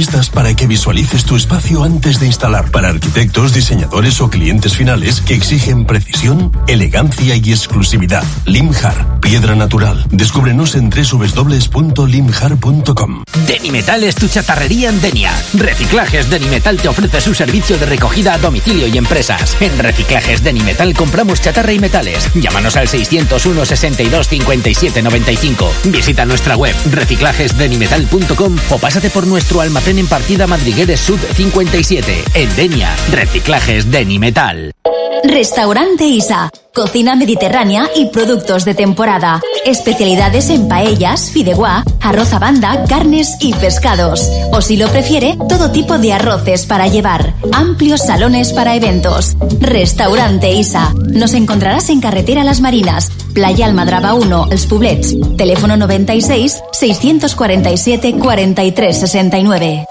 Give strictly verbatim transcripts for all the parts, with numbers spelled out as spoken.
pistas para que visualices tu espacio antes de instalar. Para arquitectos, diseñadores o clientes finales que exigen precisión, elegancia y exclusividad. Limjar, piedra natural. Descúbrenos en doble u doble u doble u punto limjar punto com. Denimetal es tu chatarrería en Denia. Reciclajes Denimetal te ofrece su servicio de recogida a domicilio y empresas. En Reciclajes Denimetal compramos chatarra y metales. Llámanos al seiscientos uno, sesenta y dos, cincuenta y siete, noventa y cinco. Visita nuestra web reciclajes denimetal punto com o pásate por nuestro almacén en Partida Madrigueres Sud cincuenta y siete. En Denia, Reciclajes Denimetal. Restaurante Isa. Cocina mediterránea y productos de temporada. Especialidades en paellas, fideuá, arroz a banda, carnes y pescados. O si lo prefiere, todo tipo de arroces para llevar. Amplios salones para eventos. Restaurante Isa. Nos encontrarás en Carretera Las Marinas, Playa Almadraba uno, Els Poblets. Teléfono noventa y seis, seiscientos cuarenta y siete, cuarenta y tres sesenta y nueve.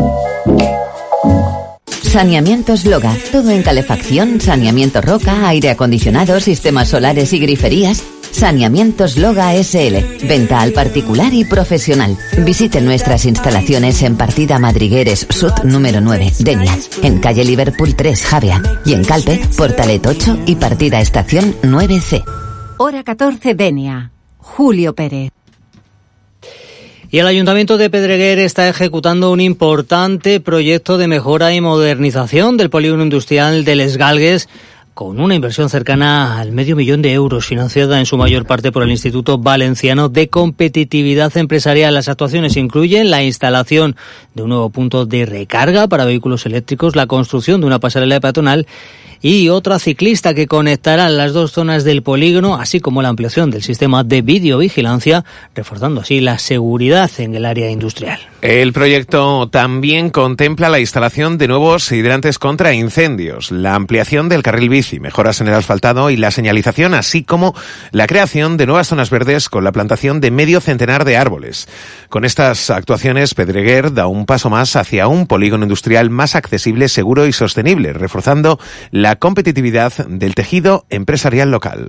Saneamientos Loga, todo en calefacción, saneamiento roca, aire acondicionado, sistemas solares y griferías. Saneamientos Loga S L, venta al particular y profesional. Visite nuestras instalaciones en Partida Madrigueres Sud número nueve, Denia, en calle Liverpool tres, Javea, y en Calpe, Portalet ocho y Partida Estación nueve C. Hora catorce, Denia. Julio Pérez. Y el Ayuntamiento de Pedreguer está ejecutando un importante proyecto de mejora y modernización del polígono industrial de Les Galgues, con una inversión cercana al medio millón de euros, financiada en su mayor parte por el Instituto Valenciano de Competitividad Empresarial. Las actuaciones incluyen la instalación de un nuevo punto de recarga para vehículos eléctricos, la construcción de una pasarela peatonal y otra ciclista que conectará las dos zonas del polígono, así como la ampliación del sistema de videovigilancia, reforzando así la seguridad en el área industrial. El proyecto también contempla la instalación de nuevos hidrantes contra incendios, la ampliación del carril bici, mejoras en el asfaltado y la señalización, así como la creación de nuevas zonas verdes con la plantación de medio centenar de árboles. Con estas actuaciones, Pedreguer da un paso más hacia un polígono industrial más accesible, seguro y sostenible, reforzando la competitividad del tejido empresarial local.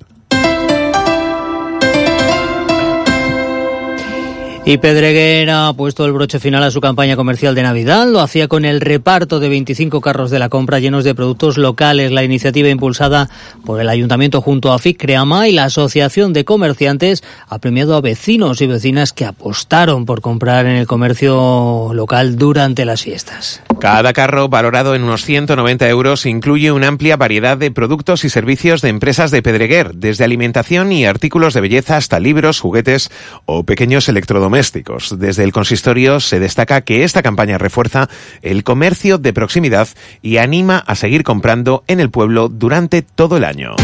Y Pedreguer ha puesto el broche final a su campaña comercial de Navidad. Lo hacía con el reparto de veinticinco carros de la compra llenos de productos locales. La iniciativa, impulsada por el Ayuntamiento junto a F I C Creama y la Asociación de Comerciantes, ha premiado a vecinos y vecinas que apostaron por comprar en el comercio local durante las fiestas. Cada carro, valorado en unos ciento noventa euros, incluye una amplia variedad de productos y servicios de empresas de Pedreguer, desde alimentación y artículos de belleza hasta libros, juguetes o pequeños electrodomésticos. Desde el consistorio se destaca que esta campaña refuerza el comercio de proximidad y anima a seguir comprando en el pueblo durante todo el año.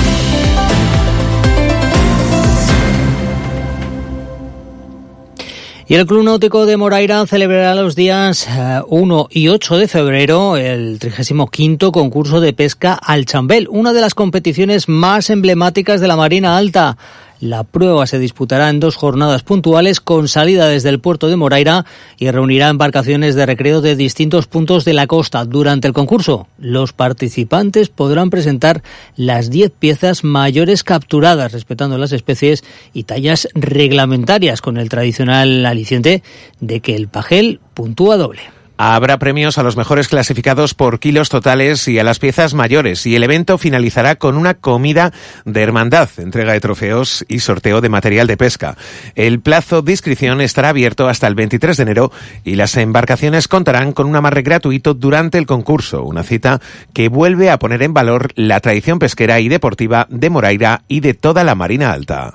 Y el Club Náutico de Moraira celebrará los días uno y ocho de febrero el trigésimo quinto concurso de pesca al chambel, una de las competiciones más emblemáticas de la Marina Alta. La prueba se disputará en dos jornadas puntuales con salida desde el puerto de Moraira y reunirá embarcaciones de recreo de distintos puntos de la costa. Durante el concurso, los participantes podrán presentar las diez piezas mayores capturadas, respetando las especies y tallas reglamentarias, con el tradicional aliciente de que el pajel puntúa doble. Habrá premios a los mejores clasificados por kilos totales y a las piezas mayores, y el evento finalizará con una comida de hermandad, entrega de trofeos y sorteo de material de pesca. El plazo de inscripción estará abierto hasta el veintitrés de enero y las embarcaciones contarán con un amarre gratuito durante el concurso, una cita que vuelve a poner en valor la tradición pesquera y deportiva de Moraira y de toda la Marina Alta.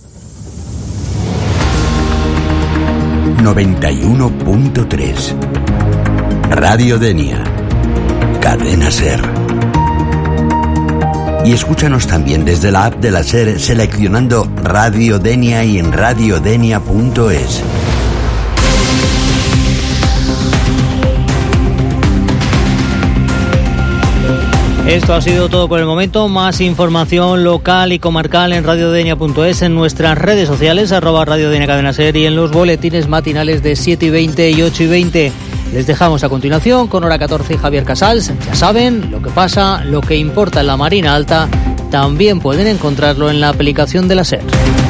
noventa y uno punto tres Radio Denia, Cadena SER. Y escúchanos también desde la app de la SER seleccionando Radio Denia y en radiodenia punto es. Esto ha sido todo por el momento. Más información local y comarcal en radiodenia punto es, en nuestras redes sociales, arroba Radio Denia Cadena SER, y en los boletines matinales de siete y veinte y ocho y veinte. Les dejamos a continuación con Hora catorce y Javier Casals. Ya saben, lo que pasa, lo que importa en la Marina Alta, también pueden encontrarlo en la aplicación de la SER.